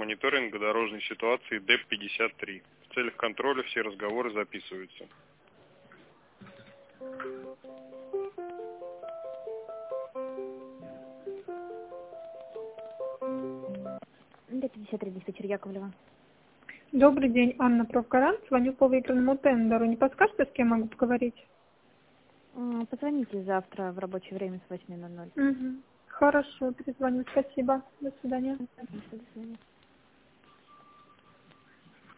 мониторинга дорожной ситуации ДЭП-53. В целях контроля все разговоры записываются. ДЭП-53, диспетчер Яковлева. Добрый день, Анна Профгарант. Звоню по выигранному тендеру. Не подскажете, с кем могу поговорить? Позвоните завтра в рабочее время с 8:00. Угу. Хорошо, перезвоню. Спасибо. До свидания. До свидания.